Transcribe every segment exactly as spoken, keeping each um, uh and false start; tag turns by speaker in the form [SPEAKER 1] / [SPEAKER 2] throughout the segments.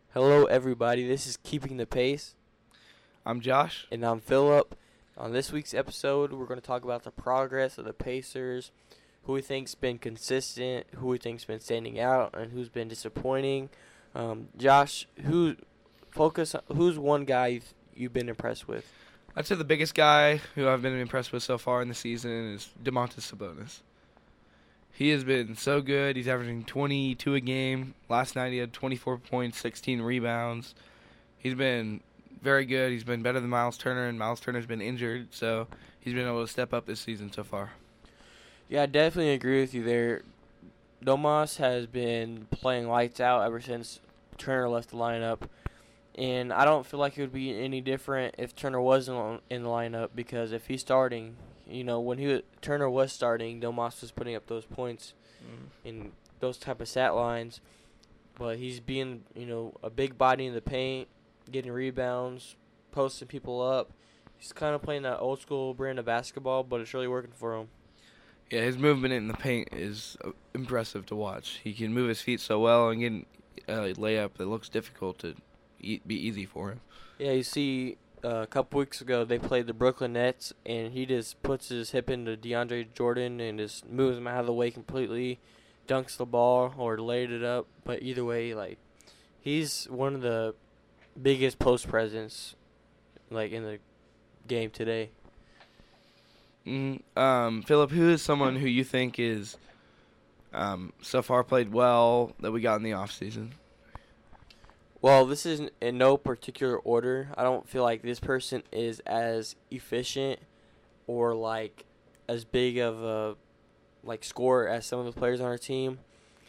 [SPEAKER 1] Hello, everybody. This is Keeping the Pace,
[SPEAKER 2] I'm Josh.
[SPEAKER 1] and I'm Philip. On this week's episode, we're going to talk about the progress of the Pacers, who we think's been consistent, who we think's been standing out, and who's been disappointing. Um, Josh, who focus? Who's one guy you've, you've been impressed with?
[SPEAKER 2] I'd say the biggest guy who I've been impressed with so far in the season is Domantas Sabonis. He has been so good. He's averaging twenty-two a game. Last night he had twenty-four points, sixteen rebounds. He's been very good. He's been better than Miles Turner, and Miles Turner's been injured, so he's been able to step up this season so far.
[SPEAKER 1] Yeah, I definitely agree with you there. Domas has been playing lights out ever since Turner left the lineup. And I don't feel like it would be any different if Turner wasn't in the lineup, because if he's starting, you know, when he Turner was starting, Domas was putting up those points
[SPEAKER 2] Mm.
[SPEAKER 1] and those type of stat lines. But he's being, you know, a big body in the paint, getting rebounds, posting people up. He's kind of playing that old school brand of basketball, but it's really working for him.
[SPEAKER 2] Yeah, his movement in the paint is uh, impressive to watch. He can move his feet so well and get a layup that looks difficult to e- be easy for him.
[SPEAKER 1] Yeah, you see, uh, a couple weeks ago they played the Brooklyn Nets, and he just puts his hip into DeAndre Jordan and just moves him out of the way completely, dunks the ball or laid it up. But either way, like, he's one of the biggest post presence, like, in the game today.
[SPEAKER 2] Mm, um, Philip, who is someone who you think is um, so far played well that we got in the offseason?
[SPEAKER 1] Well, this is in no particular order. I don't feel like this person is as efficient or like as big of a like scorer as some of the players on our team.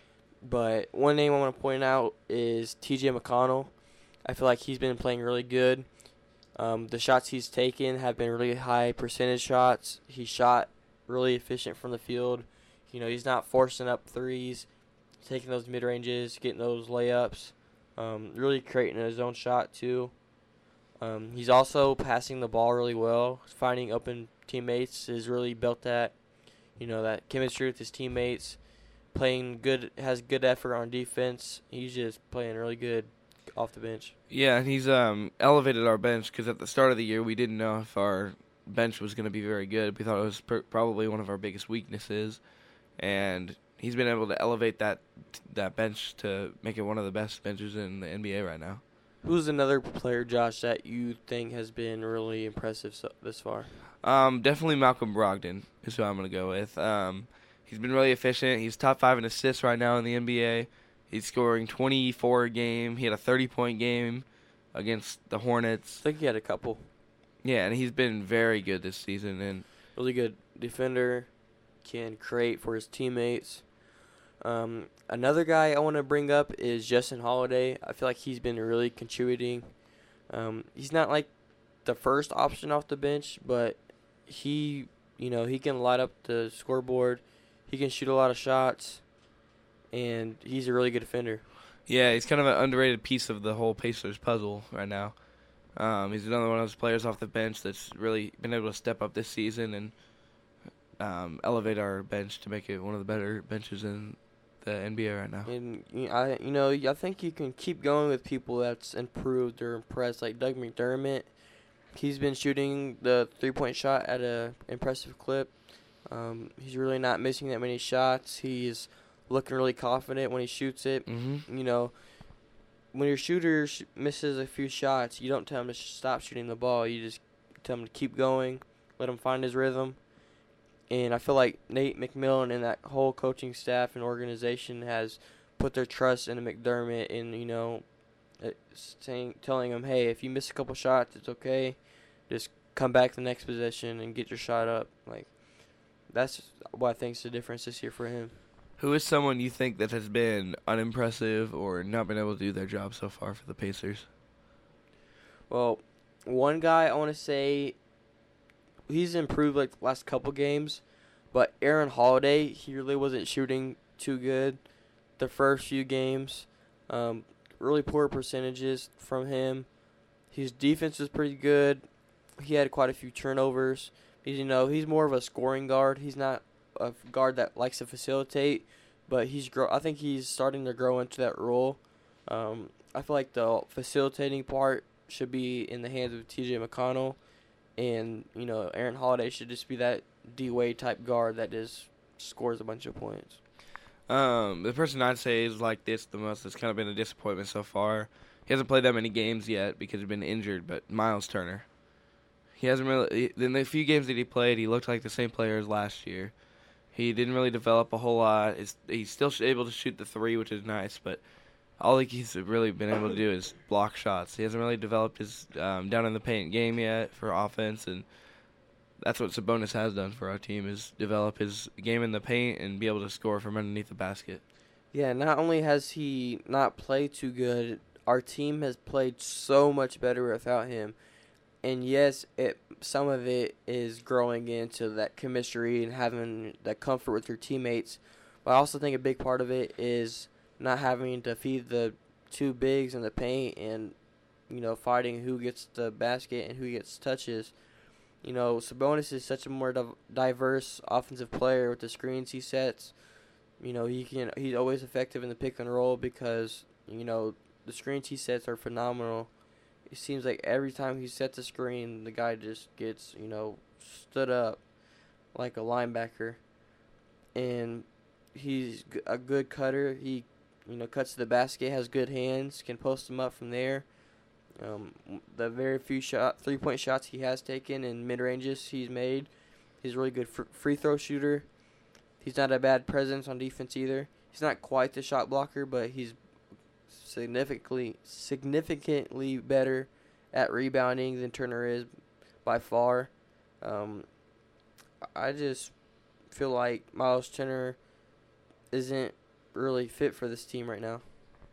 [SPEAKER 1] But one name I want to point out is T J McConnell. I feel like he's been playing really good. Um, the shots he's taken have been really high percentage shots. He shot really efficient from the field. You know, he's not forcing up threes, taking those mid ranges, getting those layups. Um, really creating his own shot, too. Um, he's also passing the ball really well. Finding open teammates is really built that, you know, that chemistry with his teammates. Playing good, has good effort on defense. He's just playing really good off the bench.
[SPEAKER 2] Yeah, and he's um, elevated our bench because at the start of the year we didn't know if our bench was going to be very good. We thought it was pr- probably one of our biggest weaknesses, and he's been able to elevate that that bench to make it one of the best benches in the N B A right now.
[SPEAKER 1] Who's another player, Josh, that you think has been really impressive so, this far?
[SPEAKER 2] Um, definitely Malcolm Brogdon is who I'm going to go with. Um, he's been really efficient. He's top five in assists right now in the N B A. He's scoring twenty-four a game. He had a thirty-point game against the Hornets.
[SPEAKER 1] I think he had a couple.
[SPEAKER 2] Yeah, and he's been very good this season. And
[SPEAKER 1] Really good defender, can create for his teammates. Um, another guy I want to bring up is Justin Holiday. I feel like he's been really contributing. Um, he's not like the first option off the bench, but he, you know, he can light up the scoreboard. He can shoot a lot of shots, and he's a really good defender.
[SPEAKER 2] yeah, he's kind of an underrated piece of the whole Pacers puzzle right now. Um, he's another one of those players off the bench that's really been able to step up this season and um, elevate our bench to make it one of the better benches in the N B A right now.
[SPEAKER 1] And you- I, you know, I think you can keep going with people that's improved or impressed, like Doug McDermott. He's been shooting the three-point shot at a impressive clip. Um, he's really not missing that many shots. He's looking really confident when he shoots it.
[SPEAKER 2] Mm-hmm.
[SPEAKER 1] You know, when your shooter sh- misses a few shots, you don't tell him to sh- stop shooting the ball. You just tell him to keep going, let him find his rhythm. And I feel like Nate McMillan and that whole coaching staff and organization has put their trust in McDermott and, you know, uh, saying, telling him, hey, if you miss a couple shots, it's okay. Just come back the next possession and get your shot up. Like, that's what I think is the difference this year for him.
[SPEAKER 2] Who is someone you think that has been unimpressive or not been able to do their job so far for the Pacers?
[SPEAKER 1] Well, one guy I want to say he's improved like the last couple games, but Aaron Holiday, he really wasn't shooting too good the first few games. Um, really poor percentages from him. His defense was pretty good. He had quite a few turnovers. He's, you know, he's more of a scoring guard. He's not a guard that likes to facilitate, but he's grow. I think he's starting to grow into that role. Um, I feel like the facilitating part should be in the hands of T J McConnell, and you know Aaron Holiday should just be that D Wade type guard that just scores a bunch of points.
[SPEAKER 2] Um, the person I'd say is like this the most that's kind of been a disappointment so far. He hasn't played that many games yet because he's been injured, but Miles Turner. He hasn't really, in the few games that he played, he looked like the same player as last year. He didn't really develop a whole lot. It's, he's still able to shoot the three, which is nice, but all he's really been able to do is block shots. He hasn't really developed his um, down in the paint game yet for offense, and that's what Sabonis has done for our team, is develop his game in the paint and be able to score from underneath the basket.
[SPEAKER 1] Yeah, not only has he not played too good, our team has played so much better without him. And yes, it some of it is growing into that chemistry and having that comfort with your teammates. But I also think a big part of it is not having to feed the two bigs in the paint and, you know, fighting who gets the basket and who gets touches. You know, Sabonis is such a more div- diverse offensive player with the screens he sets. You know, he can he's always effective in the pick and roll because, you know, the screens he sets are phenomenal. It seems like every time he sets a screen, the guy just gets, you know, stood up like a linebacker. And he's g- a good cutter. He, you know, cuts to the basket, has good hands, can post them up from there. Um, the very few shot, three-point shots he has taken and mid-ranges he's made, he's a really good fr- free throw shooter. He's not a bad presence on defense either. He's not quite the shot blocker, but he's significantly significantly better at rebounding than Turner is by far. Um, I just feel like Miles Turner isn't really fit for this team right now.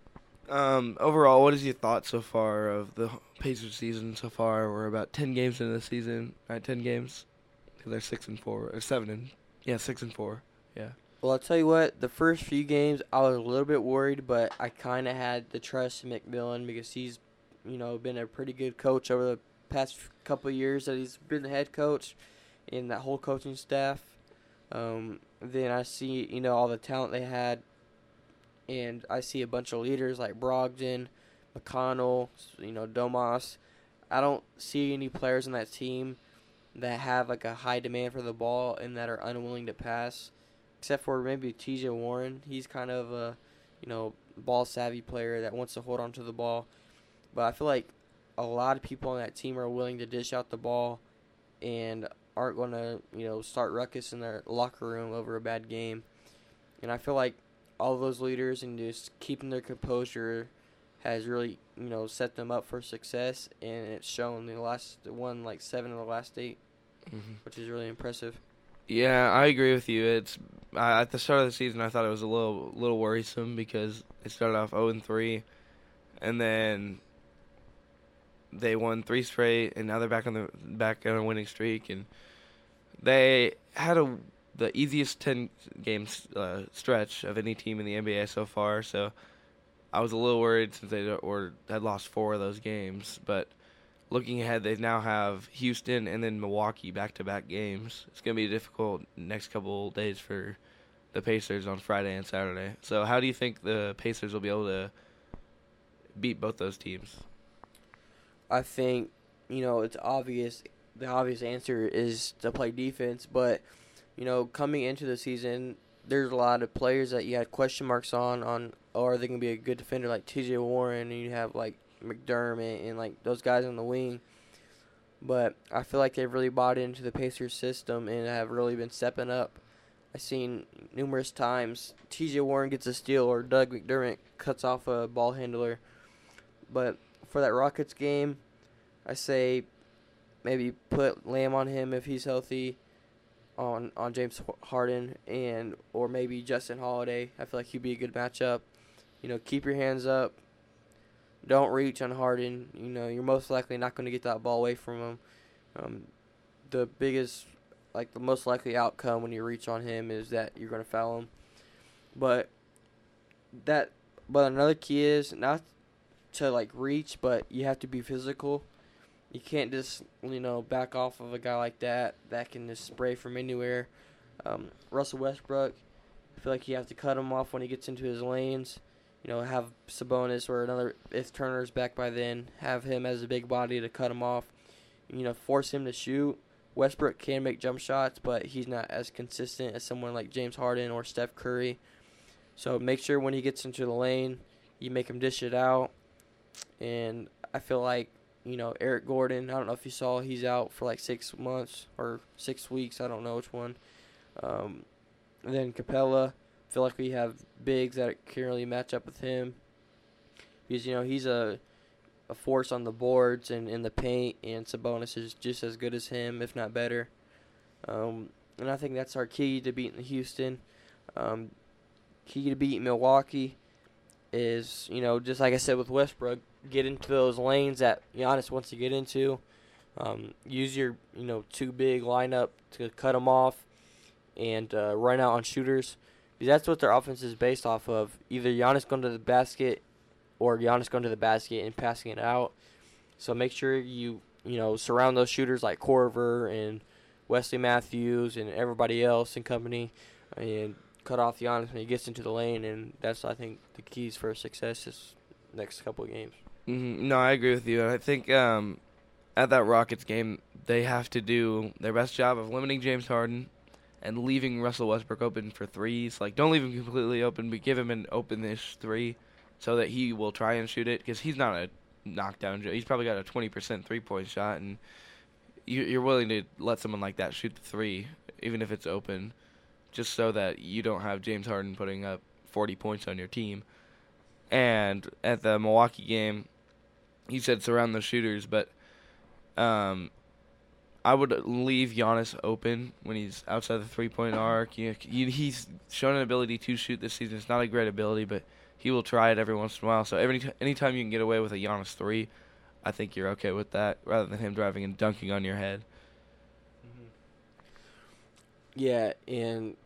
[SPEAKER 2] Um, overall, what is your thought so far of the Pacers season so far? We're about ten games into the season, right? Ten games, because they're six and four or seven and yeah, six and four. Yeah.
[SPEAKER 1] Well, I'll tell you what, the first few games I was a little bit worried, but I kind of had the trust in McMillan because he's, you know, been a pretty good coach over the past couple of years that he's been the head coach and that whole coaching staff. Um, then I see, you know, all the talent they had, and I see a bunch of leaders like Brogdon, McConnell, you know, Domas. I don't see any players on that team that have like a high demand for the ball and that are unwilling to pass. Except for maybe T J Warren. He's kind of a, you know, ball-savvy player that wants to hold on to the ball. But I feel like a lot of people on that team are willing to dish out the ball and aren't going to, you know, start ruckus in their locker room over a bad game. And I feel like all of those leaders and just keeping their composure has really, you know, set them up for success. And it's shown the last one, like seven of the last eight, mm-hmm. which is really impressive.
[SPEAKER 2] Yeah, I agree with you. It's uh, at the start of the season, I thought it was a little little worrisome because they started off oh and three, and then they won three straight, and now they're back on the back on a winning streak, and they had a the easiest ten games uh, stretch of any team in the N B A so far. So I was a little worried since they or had lost four of those games, but looking ahead, they now have Houston and then Milwaukee back-to-back games. It's going to be a difficult next couple days for the Pacers on Friday and Saturday. So how do you think the Pacers will be able to beat both those teams?
[SPEAKER 1] I think, you know, it's obvious. The obvious answer is to play defense. But, you know, coming into the season, there's a lot of players that you had question marks on, on oh, are they going to be a good defender like T J Warren, and you have, like, McDermott and like those guys on the wing. But I feel like they've really bought into the Pacers system and have really been stepping up. I've seen numerous times T J Warren gets a steal or Doug McDermott cuts off a ball handler. But for that Rockets game, I say maybe put Lamb on him if he's healthy, on on James Harden, and or maybe Justin Holiday. I feel like he'd be a good matchup. You know, keep your hands up. Don't reach on Harden. You know, you're most likely not going to get that ball away from him. Um, the biggest, like the most likely outcome when you reach on him is that you're going to foul him. But that, but another key is not to like reach, but you have to be physical. You can't just, you know, back off of a guy like that that can just spray from anywhere. Um, Russell Westbrook, I feel like you have to cut him off when he gets into his lanes. you know, have Sabonis or another, if Turner's back by then, have him as a big body to cut him off. You know, force him to shoot. Westbrook can make jump shots, but he's not as consistent as someone like James Harden or Steph Curry. So make sure when he gets into the lane, you make him dish it out. And I feel like, you know, Eric Gordon, I don't know if you saw, he's out for like six months or six weeks. I don't know which one. Um, and then Capella, I feel like we have bigs that can really match up with him. Because, you know, he's a a force on the boards and in the paint, and Sabonis is just as good as him, if not better. Um, and I think that's our key to beating Houston. Um, key to beat Milwaukee is, you know, just like I said with Westbrook, get into those lanes that Giannis wants to get into. Um, use your, you know, two big lineup to cut them off and uh, run out on shooters. Because that's what their offense is based off of. Either Giannis going to the basket or Giannis going to the basket and passing it out. So make sure you, you know, surround those shooters like Corver and Wesley Matthews and everybody else and company, and cut off Giannis when he gets into the lane. And that's, I think, the keys for success this next couple of games.
[SPEAKER 2] Mm-hmm. No, I agree with you. I think um, at that Rockets game, they have to do their best job of limiting James Harden and leaving Russell Westbrook open for threes. Like, don't leave him completely open, but give him an open-ish three so that he will try and shoot it, because he's not a knockdown. He's probably got a twenty percent three-point shot, and you, you're willing to let someone like that shoot the three, even if it's open, just so that you don't have James Harden putting up forty points on your team. And at the Milwaukee game, he said surround the shooters, but um, I would leave Giannis open when he's outside the three-point arc. You, you, he's shown an ability to shoot this season. It's not a great ability, but he will try it every once in a while. So every t- anytime you can get away with a Giannis three, I think you're okay with that, rather than him driving and dunking on your head.
[SPEAKER 1] Mm-hmm. Yeah, and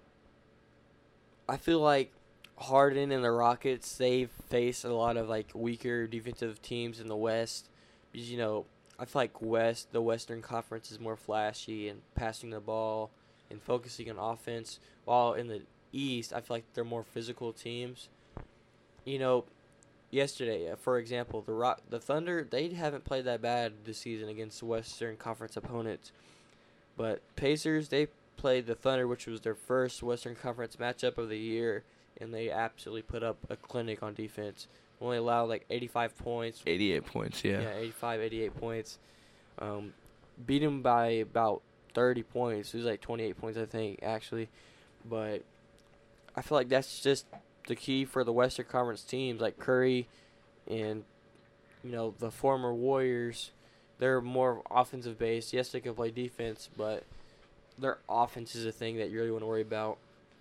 [SPEAKER 1] I feel like Harden and the Rockets, they've faced a lot of like weaker defensive teams in the West. Because, you know, I feel like West, the Western Conference is more flashy and passing the ball and focusing on offense, while in the East, I feel like they're more physical teams. You know, yesterday, uh, for example, the Rock, the Thunder, they haven't played that bad this season against Western Conference opponents. But Pacers, they played the Thunder, which was their first Western Conference matchup of the year, and they absolutely put up a clinic on defense. Only allowed like eighty-five points.
[SPEAKER 2] eighty-eight points, yeah.
[SPEAKER 1] Yeah, eighty-five, eighty-eight points. Um, beat them by about thirty points. It was like twenty-eight points, I think, actually. But I feel like that's just the key for the Western Conference teams like Curry and, you know, the former Warriors. They're more offensive based. Yes, they can play defense, but their offense is a thing that you really want to worry about.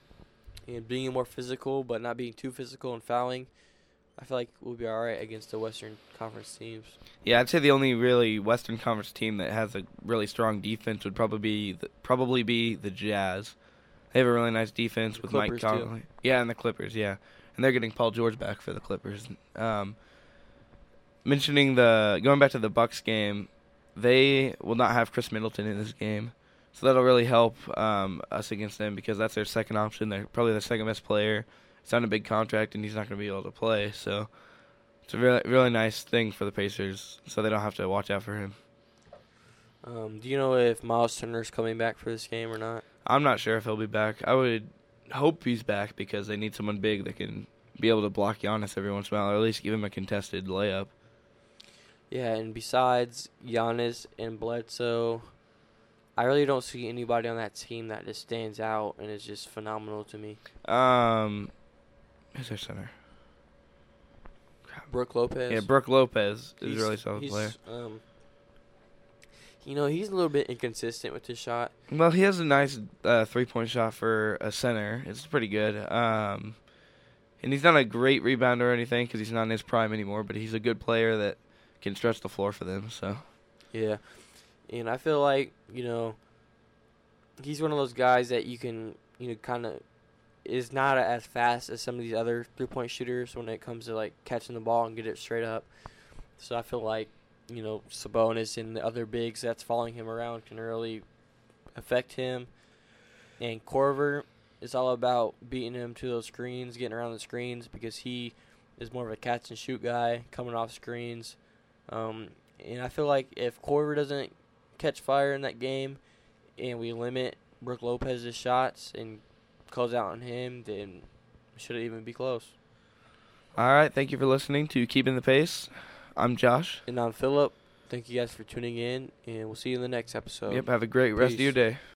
[SPEAKER 1] And being more physical, but not being too physical and fouling, I feel like we'll be all right against the Western Conference teams.
[SPEAKER 2] Yeah, I'd say the only really Western Conference team that has a really strong defense would probably be the, probably be the Jazz. They have a really nice defense
[SPEAKER 1] The
[SPEAKER 2] with
[SPEAKER 1] Clippers,
[SPEAKER 2] Mike Conley.
[SPEAKER 1] too.
[SPEAKER 2] Yeah, and the Clippers, yeah. And they're getting Paul George back for the Clippers. Um, mentioning the going back to the Bucks game, they will not have Chris Middleton in this game. So that'll really help um, us against them, because that's their second option. They're probably the second best player. It's on a big contract, and he's not going to be able to play. So it's a really, really nice thing for the Pacers, so they don't have to watch out for him.
[SPEAKER 1] Um, do you know if Miles Turner's coming back for this game or not?
[SPEAKER 2] I'm not sure if he'll be back. I would hope he's back, because they need someone big that can be able to block Giannis every once in a while, or at least give him a contested layup.
[SPEAKER 1] Yeah, and besides Giannis and Bledsoe, I really don't see anybody on that team that just stands out and is just phenomenal to me.
[SPEAKER 2] Um, who's their center?
[SPEAKER 1] Brook Lopez.
[SPEAKER 2] Yeah, Brook Lopez is
[SPEAKER 1] He's-
[SPEAKER 2] a really solid
[SPEAKER 1] he's,
[SPEAKER 2] player.
[SPEAKER 1] Um, you know, he's a little bit inconsistent with his shot.
[SPEAKER 2] Well, he has a nice uh, three-point shot for a center. It's pretty good. Um, and he's not a great rebounder or anything, because he's not in his prime anymore, but he's a good player that can stretch the floor for them. So,
[SPEAKER 1] Yeah. And I feel like, you know, he's one of those guys that you can, you know, kind of is not as fast as some of these other three-point shooters when it comes to, like, catching the ball and get it straight up. So I feel like, you know, Sabonis and the other bigs that's following him around can really affect him. And Corver is all about beating him to those screens, getting around the screens, because he is more of a catch and shoot guy, coming off screens. Um, and I feel like if Korver doesn't catch fire in that game, and we limit Brook Lopez's shots and close out on him, then it shouldn't even be close.
[SPEAKER 2] All right, thank you for listening to Keeping the Pace. I'm Josh.
[SPEAKER 1] And I'm Philip. Thank you guys for tuning in, and we'll see you in the next episode.
[SPEAKER 2] Yep, have a great rest of your
[SPEAKER 1] Peace.
[SPEAKER 2] day.